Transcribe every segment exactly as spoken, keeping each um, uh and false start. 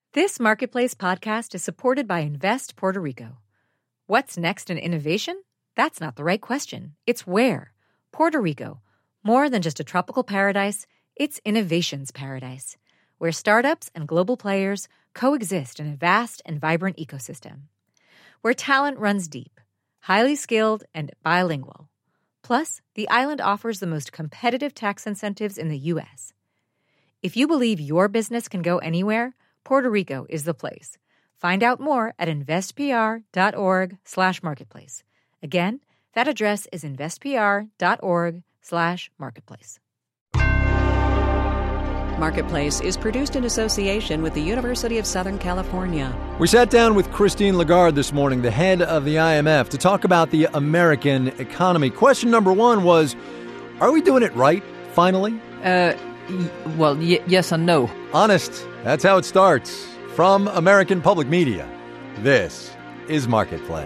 This Marketplace podcast is supported by Invest Puerto Rico. What's next in innovation? That's not the right question. It's where. Puerto Rico. More than just a tropical paradise, it's innovation's paradise, where startups and global players coexist in a vast and vibrant ecosystem. Where talent runs deep, highly skilled, and bilingual. Plus, the island offers the most competitive tax incentives in the U S. If you believe your business can go anywhere, Puerto Rico is the place. Find out more at investpr.org slash marketplace. Again, that address is investpr.org slash marketplace. Marketplace is produced in association with the University of Southern California. We sat down with Christine Lagarde this morning, the head of the I M F, to talk about the American economy. Question number one was, are we doing it right, finally? Uh, y- well, y- yes and no. Honest. That's how it starts. From American Public Media, this is Marketplace.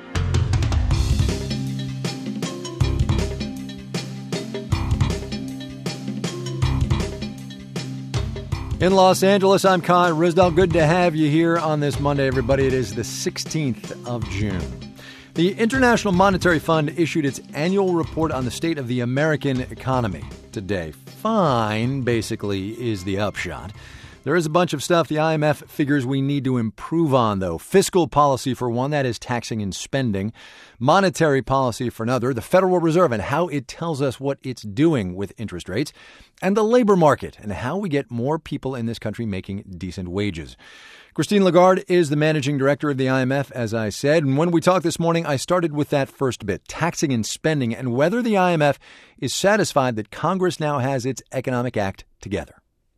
In Los Angeles, I'm Con Risdell. Good to have you here on this Monday, everybody. It is the sixteenth of June. The International Monetary Fund issued its annual report on the state of the American economy today. Fine, basically, is the upshot. There is a bunch of stuff the I M F figures we need to improve on, though. Fiscal policy, for one, that is taxing and spending. Monetary policy, for another, the Federal Reserve and how it tells us what it's doing with interest rates. And the labor market and how we get more people in this country making decent wages. Christine Lagarde is the managing director of the I M F, as I said. And when we talked this morning, I started with that first bit, taxing and spending, and whether the I M F is satisfied that Congress now has its economic act together.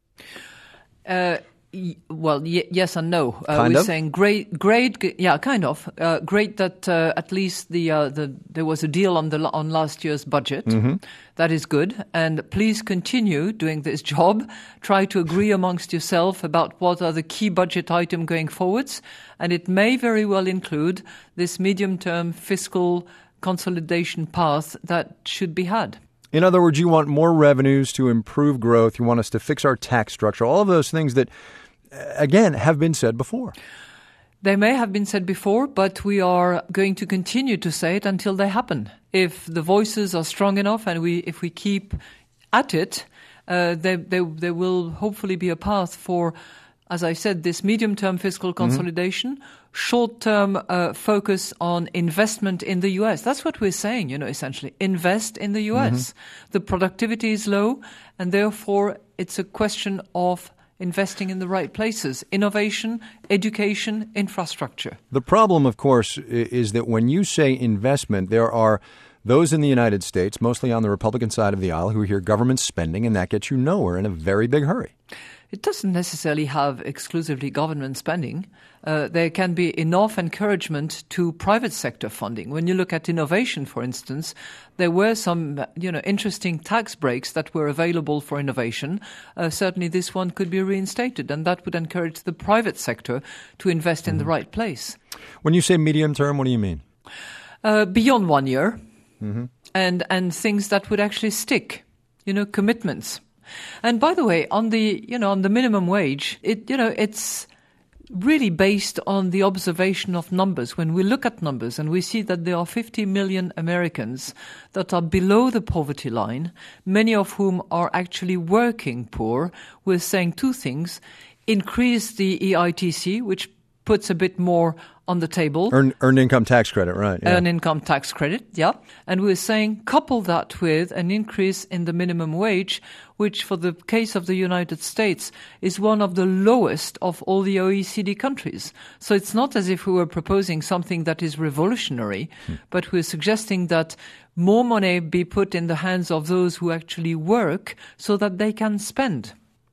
Uh, y- well, y- yes and no. Uh, kind we're of? saying great, great, g- yeah, kind of. Uh, great that uh, at least the uh, the there was a deal on the on last year's budget. Mm-hmm. That is good. And please continue doing this job. Try to agree amongst yourself about what are the key budget items going forwards. And it may very well include this medium-term fiscal consolidation path that should be had. In other words, you want more revenues to improve growth. You want us to fix our tax structure. All of those things that, again, have been said before. They may have been said before, but we are going to continue to say it until they happen. If the voices are strong enough and we, if we keep at it, uh, there, there, there will hopefully be a path for, as I said, this medium-term fiscal consolidation, mm-hmm. short-term uh, focus on investment in the U S. That's what we're saying, you know, essentially. Invest in the U S. Mm-hmm. The productivity is low, and therefore it's a question of investing in the right places. Innovation, education, infrastructure. The problem, of course, is that when you say investment, there are those in the United States, mostly on the Republican side of the aisle, who hear government spending, and that gets you nowhere in a very big hurry. It doesn't necessarily have exclusively government spending. Uh, there can be enough encouragement to private sector funding. When you look at innovation, for instance, there were some, you know, interesting tax breaks that were available for innovation. Uh, certainly this one could be reinstated, and that would encourage the private sector to invest mm-hmm. in the right place. When you say medium term, what do you mean? Uh, beyond one year, mm-hmm. and, and things that would actually stick, you know, commitments. And by the way, on the, you know, on the minimum wage, it, you know, it's really based on the observation of numbers. When we look at numbers and we see that there are fifty million Americans that are below the poverty line, many of whom are actually working poor, we're saying two things. Increase the E I T C, which puts a bit more on the table. Earn, earned income tax credit, right. Yeah. Earned income tax credit, yeah. And we're saying couple that with an increase in the minimum wage, which for the case of the United States is one of the lowest of all the O E C D countries. So it's not as if we were proposing something that is revolutionary, hmm. but we're suggesting that more money be put in the hands of those who actually work so that they can spend.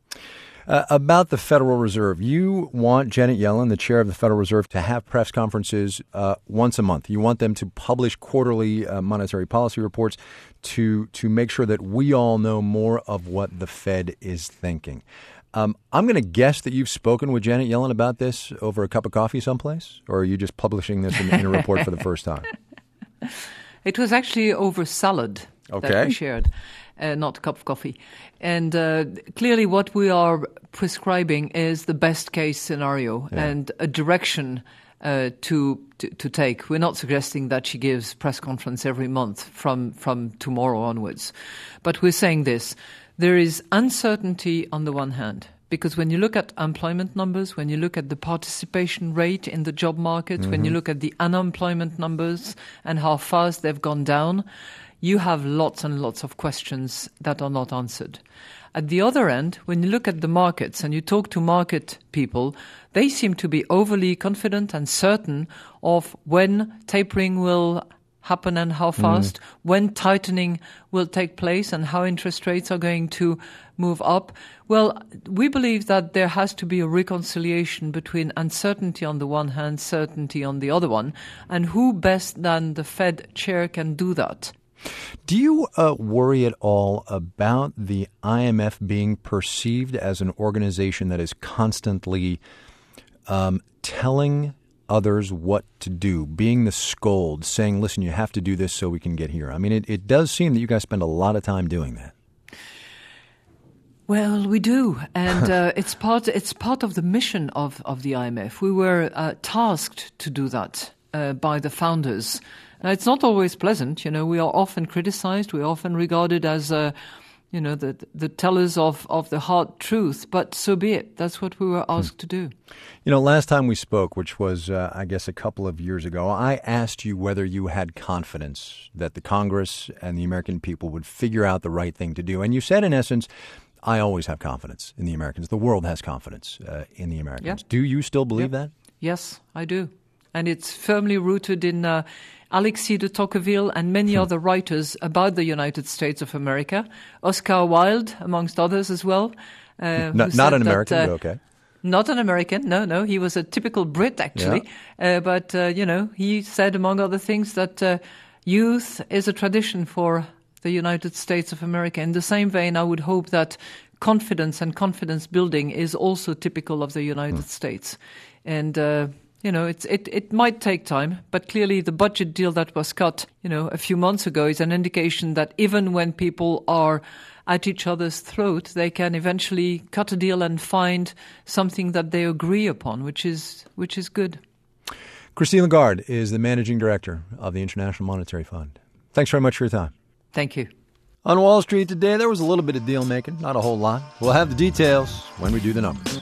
Uh, about the Federal Reserve, you want Janet Yellen, the chair of the Federal Reserve, to have press conferences uh, once a month. You want them to publish quarterly uh, monetary policy reports to to make sure that we all know more of what the Fed is thinking. Um, I'm going to guess that you've spoken with Janet Yellen about this over a cup of coffee someplace, or are you just publishing this in, in a report for the first time? It was actually over salad okay. that we shared. uh, not a cup of coffee. And uh, clearly what we are prescribing is the best case scenario yeah. and a direction uh, to, to to take. We're not suggesting that she gives press conference every month from, from tomorrow onwards. But we're saying this. There is uncertainty on the one hand, because when you look at employment numbers, when you look at the participation rate in the job market, mm-hmm. when you look at the unemployment numbers and how fast they've gone down, you have lots and lots of questions that are not answered. At the other end, when you look at the markets and you talk to market people, they seem to be overly confident and certain of when tapering will happen and how fast, mm. when tightening will take place and how interest rates are going to move up. Well, we believe that there has to be a reconciliation between uncertainty on the one hand, certainty on the other one, and who best than the Fed chair can do that. Do you uh, worry at all about the I M F being perceived as an organization that is constantly um, telling others what to do, being the scold, saying, listen, you have to do this so we can get here? I mean, it, it does seem that you guys spend a lot of time doing that. Well, we do, and uh, it's part it's part of the mission of, of the I M F. We were uh, tasked to do that uh, by the founders. Now, it's not always pleasant. You know, we are often criticized. We're often regarded as, uh, you know, the the tellers of, of the hard truth. But so be it. That's what we were asked hmm. to do. You know, last time we spoke, which was, uh, I guess, a couple of years ago, I asked you whether you had confidence that the Congress and the American people would figure out the right thing to do. And you said, in essence, I always have confidence in the Americans. The world has confidence uh, in the Americans. Yep. Do you still believe yep. that? Yes, I do. And it's firmly rooted in uh, Alexis de Tocqueville and many hmm. other writers about the United States of America. Oscar Wilde, amongst others as well. Uh, not not an American, that, uh, but okay. Not an American, no, no. He was a typical Brit, actually. Yeah. Uh, but, uh, you know, he said, among other things, that uh, youth is a tradition for the United States of America. In the same vein, I would hope that confidence and confidence building is also typical of the United hmm. States. And, uh, you know, it's, it, it might take time, but clearly the budget deal that was cut, you know, a few months ago is an indication that even when people are at each other's throat, they can eventually cut a deal and find something that they agree upon, which is which is good. Christine Lagarde is the managing director of the International Monetary Fund. Thanks very much for your time. Thank you. On Wall Street today, there was a little bit of deal making, not a whole lot. We'll have the details when we do the numbers.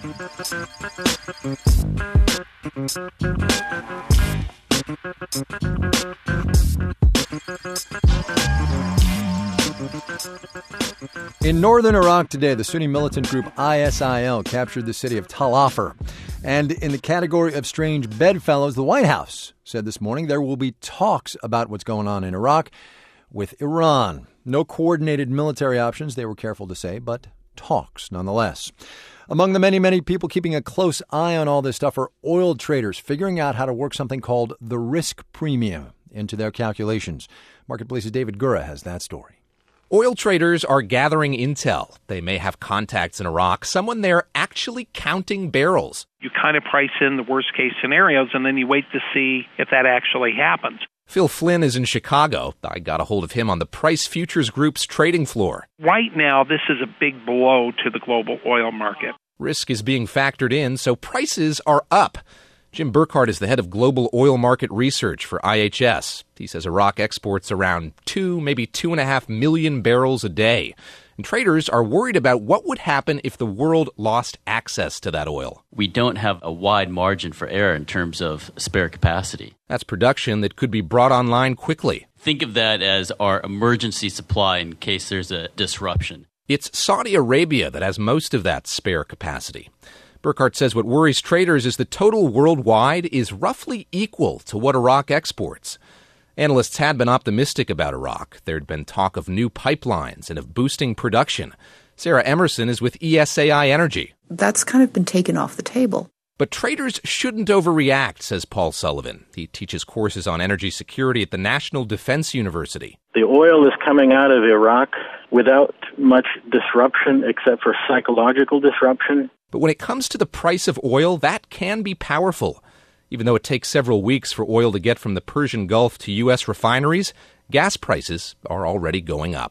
In northern Iraq today, the Sunni militant group I S I L captured the city of Tal Afar. And in the category of strange bedfellows, the White House said this morning there will be talks about what's going on in Iraq with Iran. No coordinated military options, they were careful to say, but talks nonetheless. Among the many, many people keeping a close eye on all this stuff are oil traders figuring out how to work something called the risk premium into their calculations. Marketplace's David Gura has that story. Oil traders are gathering intel. They may have contacts in Iraq, someone there actually counting barrels. You kind of price in the worst-case scenarios, and then you wait to see if that actually happens. Phil Flynn is in Chicago. I got a hold of him on the Price Futures Group's trading floor. Right now, this is a big blow to the global oil market. Risk is being factored in, so prices are up. Jim Burkhardt is the head of global oil market research for I H S. He says Iraq exports around two, maybe two and a half million barrels a day. And traders are worried about what would happen if the world lost access to that oil. We don't have a wide margin for error in terms of spare capacity. That's production that could be brought online quickly. Think of that as our emergency supply in case there's a disruption. It's Saudi Arabia that has most of that spare capacity. Burkhardt says what worries traders is the total worldwide is roughly equal to what Iraq exports. Analysts had been optimistic about Iraq. There'd been talk of new pipelines and of boosting production. Sarah Emerson is with E S A I Energy. That's kind of been taken off the table. But traders shouldn't overreact, says Paul Sullivan. He teaches courses on energy security at the National Defense University. The oil is coming out of Iraq without much disruption except for psychological disruption. But when it comes to the price of oil, that can be powerful. Even though it takes several weeks for oil to get from the Persian Gulf to U S refineries, gas prices are already going up.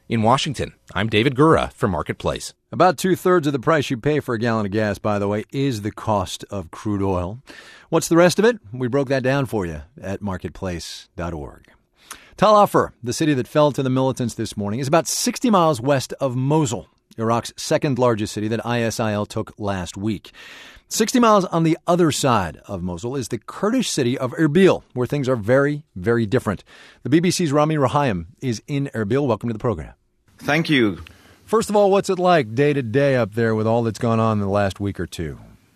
In Washington, I'm David Gura for Marketplace. About two-thirds of the price you pay for a gallon of gas, by the way, is the cost of crude oil. What's the rest of it? We broke that down for you at marketplace dot org. Tal Afar, the city that fell to the militants this morning, is about sixty miles west of Mosul, Iraq's second-largest city that I S I L took last week. sixty miles on the other side of Mosul is the Kurdish city of Erbil, where things are very, very different. The B B C's Rami Rahim is in Erbil. Welcome to the program. Thank you. First of all, what's it like day to day up there with all that's gone on in the last week or two?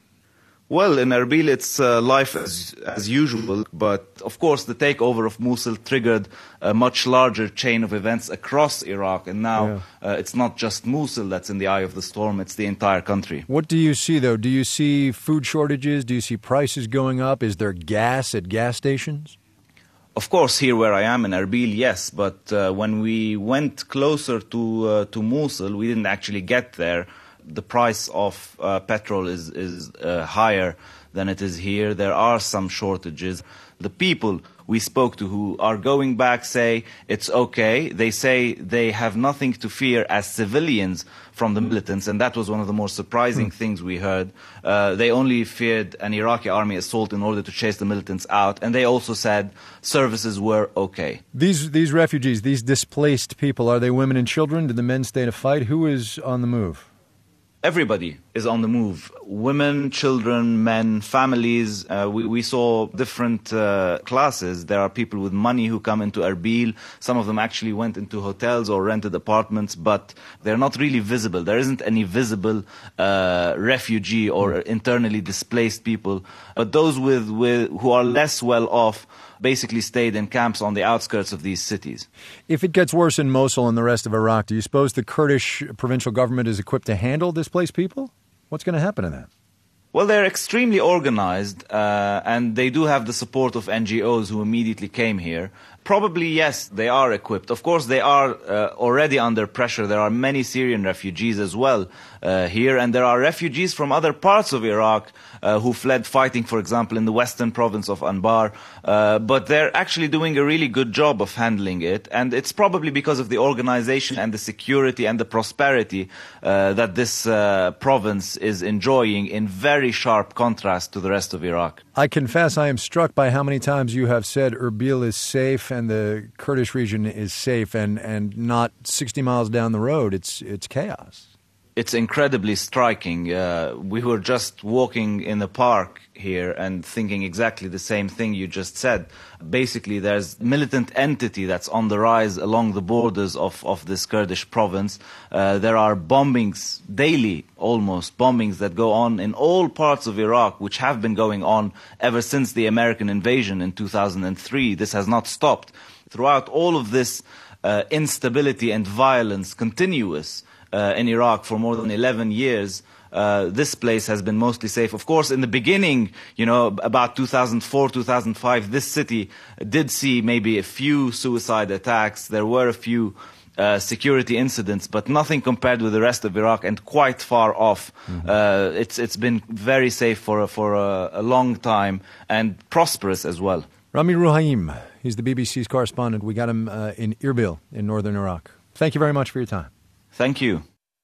Well, in Erbil, it's uh, life as, as usual, but of course the takeover of Mosul triggered a much larger chain of events across Iraq, and now yeah. uh, it's not just Mosul that's in the eye of the storm, it's the entire country. What do you see, though? Do you see food shortages? Do you see prices going up? Is there gas at gas stations? Of course, here where I am in Erbil, yes, but uh, when we went closer to uh, to Mosul, we didn't actually get there. The price of uh, petrol is, is uh, higher than it is here. There are some shortages. The people we spoke to who are going back say it's okay. They say they have nothing to fear as civilians from the militants, and that was one of the more surprising hmm. things we heard. Uh, they only feared an Iraqi army assault in order to chase the militants out, and they also said services were okay. These these refugees, these displaced people, are they women and children? Did the men stay to fight? Who is on the move? Everybody is on the move. Women, children, men, families. Uh, we, we saw different uh, classes. There are people with money who come into Erbil. Some of them actually went into hotels or rented apartments, but they're not really visible. There isn't any visible uh, refugee or internally displaced people. But those with, with who are less well off basically stayed in camps on the outskirts of these cities. If it gets worse in Mosul and the rest of Iraq, do you suppose the Kurdish provincial government is equipped to handle displaced people? What's going to happen to that? Well, they're extremely organized, uh, and they do have the support of N G Os who immediately came here. Probably, yes, they are equipped. Of course, they are uh, already under pressure. There are many Syrian refugees as well uh, here, and there are refugees from other parts of Iraq uh, who fled fighting, for example, in the western province of Anbar. Uh, but they're actually doing a really good job of handling it, and it's probably because of the organization and the security and the prosperity uh, that this uh, province is enjoying, in very sharp contrast to the rest of Iraq. I confess I am struck by how many times you have said Erbil is safe and the Kurdish region is safe, and, and not sixty miles down the road. It's it's chaos. It's incredibly striking. Uh, we were just walking in the park here and thinking exactly the same thing you just said. Basically, there's militant entity that's on the rise along the borders of, of this Kurdish province. Uh, there are bombings, daily almost, bombings that go on in all parts of Iraq, which have been going on ever since the American invasion in two thousand three. This has not stopped. Throughout all of this uh, instability and violence, continuous, Uh, in Iraq for more than eleven years, uh, this place has been mostly safe. Of course, in the beginning, you know, about two thousand four, two thousand five, this city did see maybe a few suicide attacks. There were a few uh, security incidents, but nothing compared with the rest of Iraq, and quite far off. Mm-hmm. Uh, it's it's been very safe for, for a, a long time, and prosperous as well. Rami Rahim, he's the B B C's correspondent. We got him uh, in Erbil in northern Iraq. Thank you very much for your time. Thank you.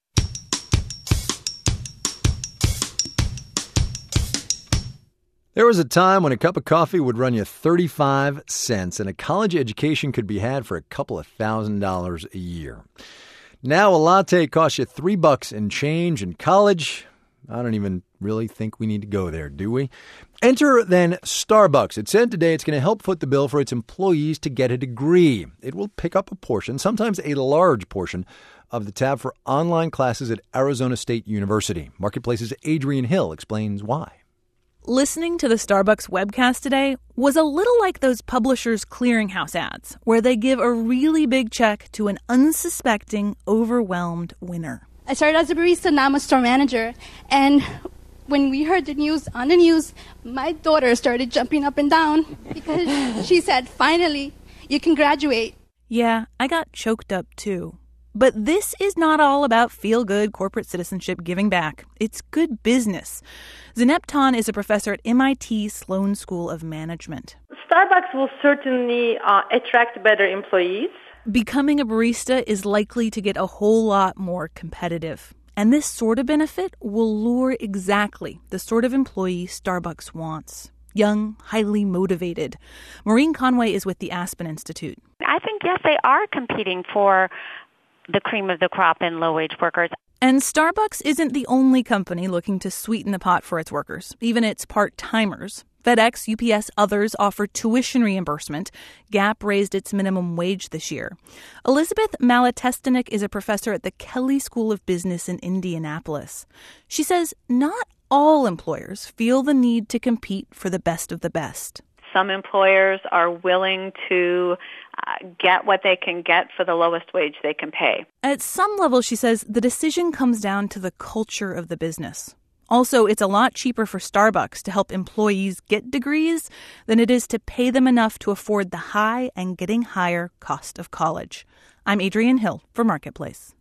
There was a time when a cup of coffee would run you thirty-five cents and a college education could be had for a couple of thousand dollars a year. Now a latte costs you three bucks and change in college. I don't even really think we need to go there, do we? Enter then Starbucks. It said today it's going to help foot the bill for its employees to get a degree. It will pick up a portion, sometimes a large portion, of the tab for online classes at Arizona State University. Marketplace's Adrian Hill explains why. Listening to the Starbucks webcast today was a little like those Publishers Clearinghouse ads, where they give a really big check to an unsuspecting, overwhelmed winner. I started as a barista, now I'm a store manager, and when we heard the news on the news, my daughter started jumping up and down because she said, finally, you can graduate. Yeah, I got choked up too. But this is not all about feel-good corporate citizenship giving back. It's good business. Zeynep Ton is a professor at M I T Sloan School of Management. Starbucks will certainly uh, attract better employees Becoming a barista is likely to get a whole lot more competitive. And this sort of benefit will lure exactly the sort of employee Starbucks wants. Young, highly motivated. Maureen Conway is with the Aspen Institute. I think, yes, they are competing for the cream of the crop in low-wage workers. And Starbucks isn't the only company looking to sweeten the pot for its workers, even its part-timers. FedEx, U P S, others offer tuition reimbursement. Gap raised its minimum wage this year. Elizabeth Malatestenik is a professor at the Kelley School of Business in Indianapolis. She says not all employers feel the need to compete for the best of the best. Some employers are willing to uh, get what they can get for the lowest wage they can pay. At some level, she says, the decision comes down to the culture of the business. Also, it's a lot cheaper for Starbucks to help employees get degrees than it is to pay them enough to afford the high and getting higher cost of college. I'm Adrienne Hill for Marketplace.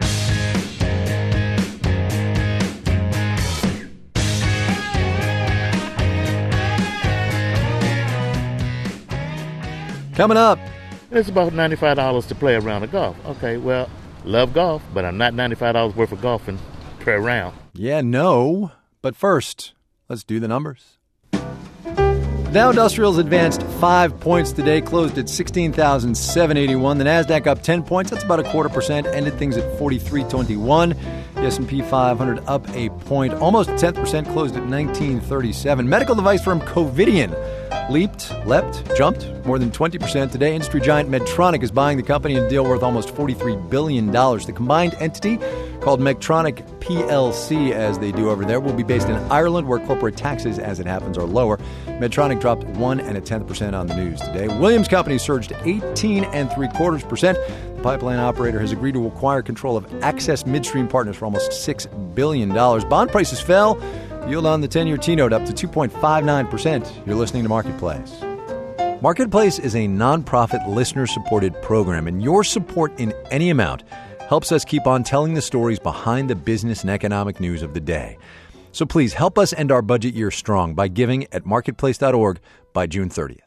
Coming up. It's about ninety-five dollars to play a round of golf. Okay, well, love golf, but I'm not ninety-five dollars worth of golfing per round. Yeah, no. But first, let's do the numbers. Dow Industrials advanced five points today, closed at sixteen thousand seven hundred eighty-one. The Nasdaq up ten points. That's about a quarter percent. Ended things at forty-three twenty-one. The S and P five hundred up a point. Almost a tenth percent, closed at nineteen thirty-seven. Medical device firm Covidien leaped, leapt, jumped more than twenty percent today. Industry giant Medtronic is buying the company in a deal worth almost forty-three billion dollars. The combined entity, called Medtronic P L C, as they do over there, will be based in Ireland, where corporate taxes, as it happens, are lower. Medtronic dropped one and a tenth percent on the news today. Williams Company surged eighteen and three quarters percent. The pipeline operator has agreed to acquire control of Access Midstream Partners for almost six billion dollars. Bond prices fell. Yield on the ten-year T-note up to two point five nine percent. You're listening to Marketplace. Marketplace is a nonprofit, listener-supported program, and your support in any amount helps us keep on telling the stories behind the business and economic news of the day. So please help us end our budget year strong by giving at marketplace dot org by June thirtieth.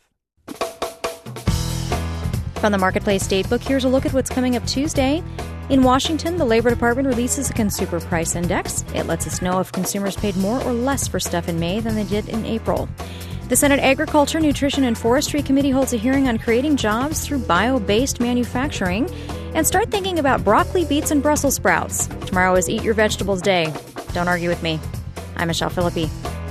From the Marketplace Datebook, here's a look at what's coming up Tuesday. In Washington, the Labor Department releases a consumer price index. It lets us know if consumers paid more or less for stuff in May than they did in April. The Senate Agriculture, Nutrition, and Forestry Committee holds a hearing on creating jobs through bio-based manufacturing. And start thinking about broccoli, beets, and Brussels sprouts. Tomorrow is Eat Your Vegetables Day. Don't argue with me. I'm Michelle Philippi.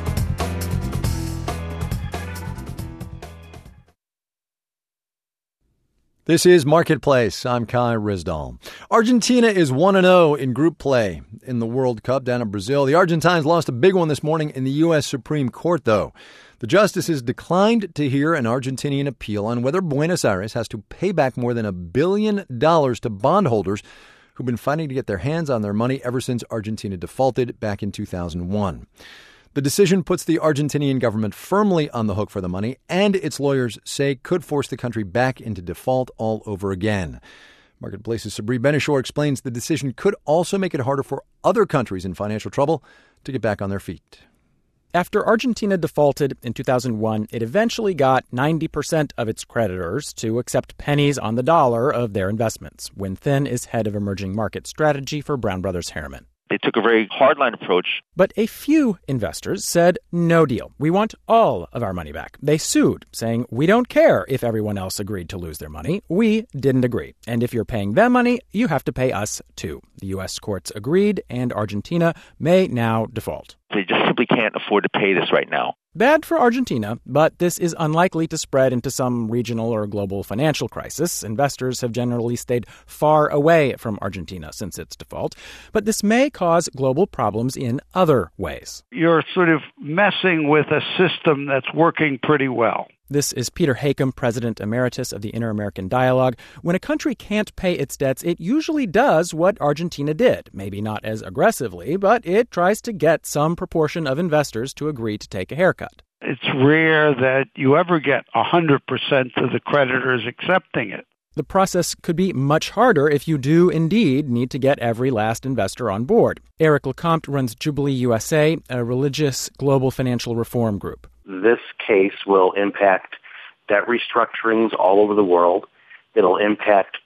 This is Marketplace. I'm Kai Rizdal. Argentina is one and oh in group play in the World Cup down in Brazil. The Argentines lost a big one this morning in the U S Supreme Court, though. The justices declined to hear an Argentinian appeal on whether Buenos Aires has to pay back more than a billion dollars to bondholders who've been fighting to get their hands on their money ever since Argentina defaulted back in two thousand one. The decision puts the Argentinian government firmly on the hook for the money, and its lawyers say could force the country back into default all over again. Marketplace's Sabri Benishore explains the decision could also make it harder for other countries in financial trouble to get back on their feet. After Argentina defaulted in two thousand one, it eventually got ninety percent of its creditors to accept pennies on the dollar of their investments. Win Thin is head of emerging market strategy for Brown Brothers Harriman. They took a very hardline approach. But a few investors said, no deal. We want all of our money back. They sued, saying, we don't care if everyone else agreed to lose their money. We didn't agree. And if you're paying them money, you have to pay us too. The U S courts agreed, and Argentina may now default. They just simply can't afford to pay this right now. Bad for Argentina, but this is unlikely to spread into some regional or global financial crisis. Investors have generally stayed far away from Argentina since its default, but this may cause global problems in other ways. You're sort of messing with a system that's working pretty well. This is Peter Hakem, President Emeritus of the Inter-American Dialogue. When a country can't pay its debts, it usually does what Argentina did. Maybe not as aggressively, but it tries to get some proportion of investors to agree to take a haircut. It's rare that you ever get one hundred percent of the creditors accepting it. The process could be much harder if you do indeed need to get every last investor on board. Eric LeCompte runs Jubilee U S A, a religious global financial reform group. This case will impact debt restructurings all over the world. It'll impact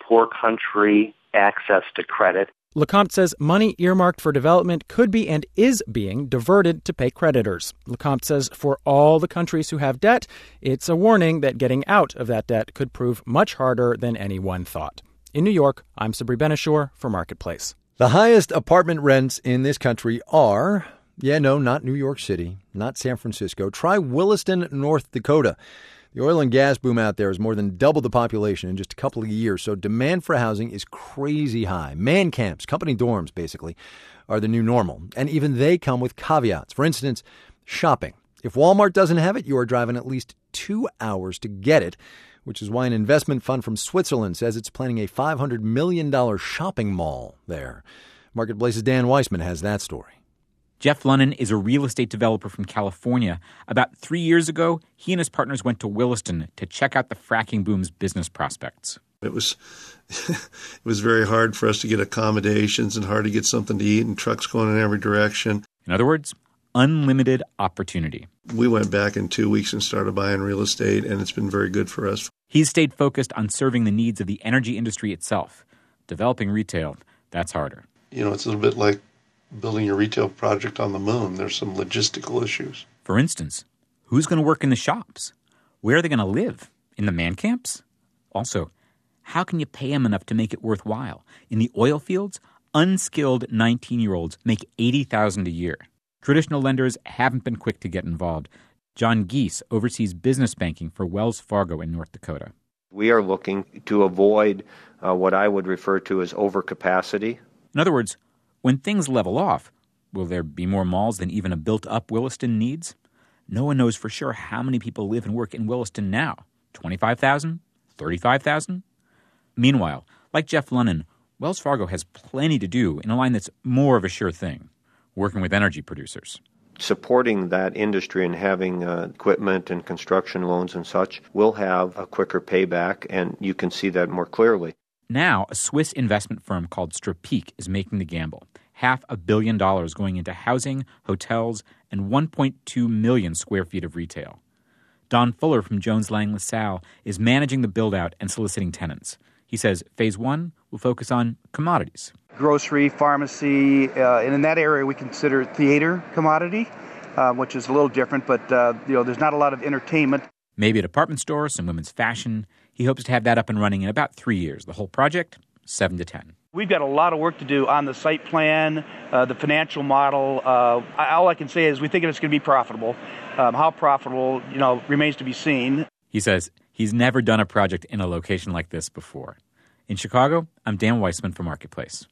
poor country access to credit. LeCompte says money earmarked for development could be and is being diverted to pay creditors. LeCompte says for all the countries who have debt, it's a warning that getting out of that debt could prove much harder than anyone thought. In New York, I'm Sabri Benishore for Marketplace. The highest apartment rents in this country are, yeah, no, not New York City, not San Francisco. Try Williston, North Dakota. The oil and gas boom out there has more than doubled the population in just a couple of years, so demand for housing is crazy high. Man camps, company dorms, basically, are the new normal, and even they come with caveats. For instance, shopping. If Walmart doesn't have it, you are driving at least two hours to get it, which is why an investment fund from Switzerland says it's planning a five hundred million dollars shopping mall there. Marketplace's Dan Weissman has that story. Jeff Lunnan is a real estate developer from California. About three years ago, he and his partners went to Williston to check out the fracking boom's business prospects. It was it was very hard for us to get accommodations and hard to get something to eat and trucks going in every direction. In other words, unlimited opportunity. We went back in two weeks and started buying real estate, and it's been very good for us. He's stayed focused on serving the needs of the energy industry itself. Developing retail, that's harder. You know, it's a little bit like building a retail project on the moon. There's some logistical issues. For instance, who's going to work in the shops? Where are they going to live? In the man camps? Also, how can you pay them enough to make it worthwhile? In the oil fields, unskilled nineteen-year-olds make eighty thousand dollars a year. Traditional lenders haven't been quick to get involved. John Geese oversees business banking for Wells Fargo in North Dakota. We are looking to avoid uh, what I would refer to as overcapacity. In other words, when things level off, will there be more malls than even a built-up Williston needs? No one knows for sure how many people live and work in Williston now. twenty-five thousand? thirty-five thousand? Meanwhile, like Jeff Lunnan, Wells Fargo has plenty to do in a line that's more of a sure thing, working with energy producers. Supporting that industry and having uh, equipment and construction loans and such will have a quicker payback, and you can see that more clearly. Now, a Swiss investment firm called Strapique is making the gamble. Half a billion dollars going into housing, hotels, and one point two million square feet of retail. Don Fuller from Jones Lang LaSalle is managing the build-out and soliciting tenants. He says phase one will focus on commodities. Grocery, pharmacy, uh, and in that area we consider theater commodity, uh, which is a little different, but uh, you know, there's not a lot of entertainment. Maybe a department store, some women's fashion. He hopes to have that up and running in about three years. The whole project, seven to ten. We've got a lot of work to do on the site plan, uh, the financial model. Uh, all I can say is we think it's going to be profitable. Um, how profitable, you know, remains to be seen. He says he's never done a project in a location like this before. In Chicago, I'm Dan Weissman for Marketplace.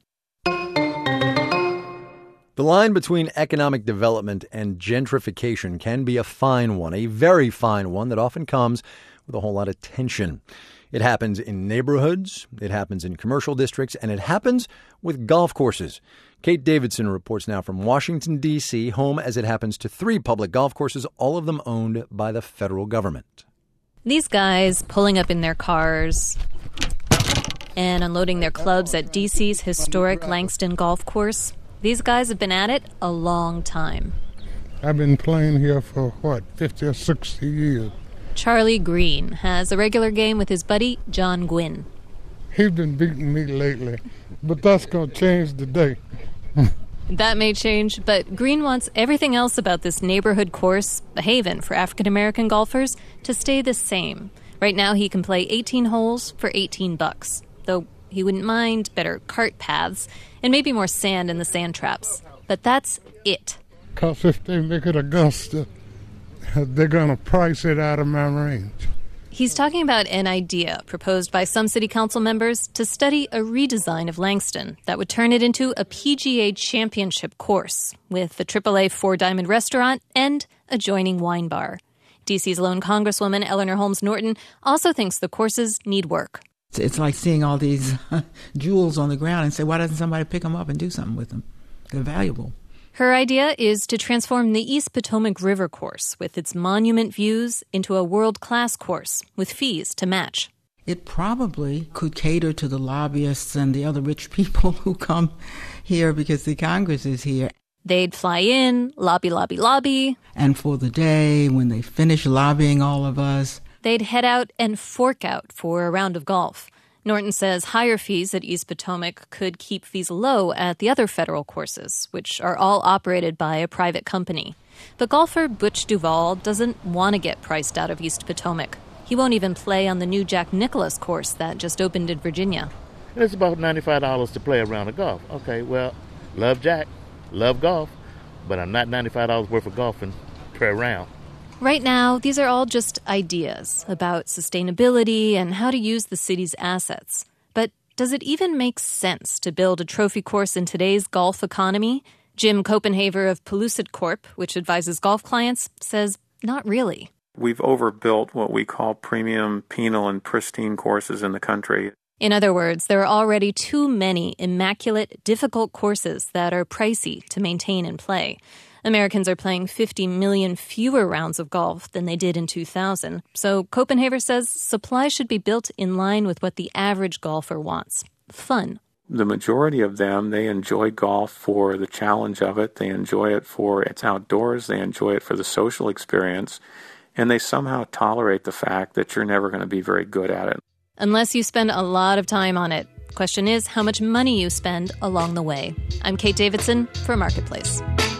The line between economic development and gentrification can be a fine one, a very fine one that often comes with a whole lot of tension. It happens in neighborhoods, it happens in commercial districts, and it happens with golf courses. Kate Davidson reports now from Washington, D C, home as it happens to three public golf courses, all of them owned by the federal government. These guys pulling up in their cars and unloading their clubs at D C's historic Langston Golf Course. These guys have been at it a long time. I've been playing here for, what, fifty or sixty years. Charlie Green has a regular game with his buddy, John Gwynn. He's been beating me lately, but that's going to change today. That may change, but Green wants everything else about this neighborhood course, a haven for African-American golfers, to stay the same. Right now he can play eighteen holes for eighteen bucks, though he wouldn't mind better cart paths and maybe more sand in the sand traps. But that's it. Because if they make it Augusta, they're going to price it out of my range. He's talking about an idea proposed by some city council members to study a redesign of Langston that would turn it into a P G A championship course with the triple A Four Diamond restaurant and adjoining wine bar. D C's lone Congresswoman Eleanor Holmes Norton also thinks the courses need work. It's like seeing all these jewels on the ground and say, why doesn't somebody pick them up and do something with them? They're valuable. Her idea is to transform the East Potomac River course with its monument views into a world-class course with fees to match. It probably could cater to the lobbyists and the other rich people who come here because the Congress is here. They'd fly in, lobby, lobby, lobby. And for the day, when they finish lobbying all of us, they'd head out and fork out for a round of golf. Norton says higher fees at East Potomac could keep fees low at the other federal courses, which are all operated by a private company. But golfer Butch Duval doesn't want to get priced out of East Potomac. He won't even play on the new Jack Nicklaus course that just opened in Virginia. It's about ninety-five dollars to play a round of golf. Okay, well, love Jack, love golf, but I'm not ninety-five dollars worth of golfing per round. Right now, these are all just ideas about sustainability and how to use the city's assets. But does it even make sense to build a trophy course in today's golf economy? Jim Copenhaver of Pellucid Corp, which advises golf clients, says not really. We've overbuilt what we call premium, penal, and pristine courses in the country. In other words, there are already too many immaculate, difficult courses that are pricey to maintain and play. Americans are playing fifty million fewer rounds of golf than they did in two thousand. So Copenhaver says supply should be built in line with what the average golfer wants. Fun. The majority of them, they enjoy golf for the challenge of it. They enjoy it for it's outdoors. They enjoy it for the social experience. And they somehow tolerate the fact that you're never going to be very good at it. Unless you spend a lot of time on it. Question is how much money you spend along the way. I'm Kate Davidson for Marketplace.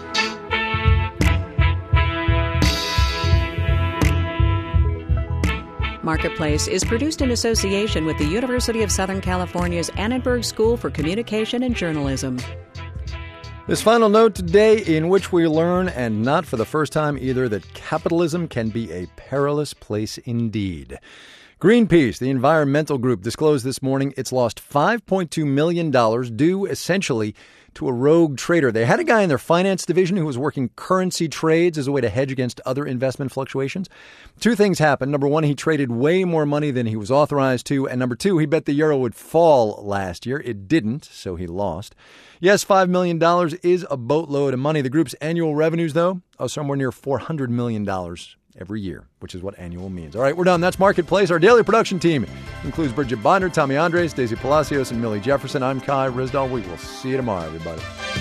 Marketplace is produced in association with the University of Southern California's Annenberg School for Communication and Journalism. This final note today, in which we learn, and not for the first time either, that capitalism can be a perilous place indeed. Greenpeace, the environmental group, disclosed this morning it's lost five point two million dollars due essentially to a rogue trader. They had a guy in their finance division who was working currency trades as a way to hedge against other investment fluctuations. Two things happened. Number one, he traded way more money than he was authorized to. And number two, he bet the euro would fall last year. It didn't, so he lost. Yes, five million dollars is a boatload of money. The group's annual revenues, though, are somewhere near four hundred million dollars every year, which is what annual means. All right, we're done. That's Marketplace. Our daily production team includes Bridget Binder, Tommy Andres, Daisy Palacios, and Millie Jefferson. I'm Kai Risdall. We will see you tomorrow, everybody.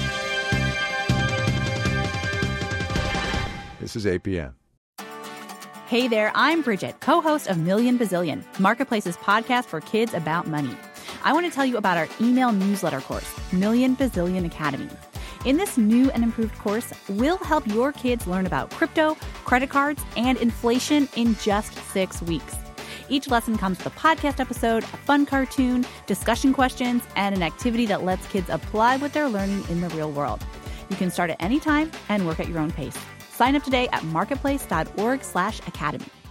This is A P M. Hey there, I'm Bridget, co-host of Million Bazillion, Marketplace's podcast for kids about money. I want to tell you about our email newsletter course, Million Bazillion Academy. In this new and improved course, we'll help your kids learn about crypto, credit cards, and inflation in just six weeks. Each lesson comes with a podcast episode, a fun cartoon, discussion questions, and an activity that lets kids apply what they're learning in the real world. You can start at any time and work at your own pace. Sign up today at marketplace.org slash academy.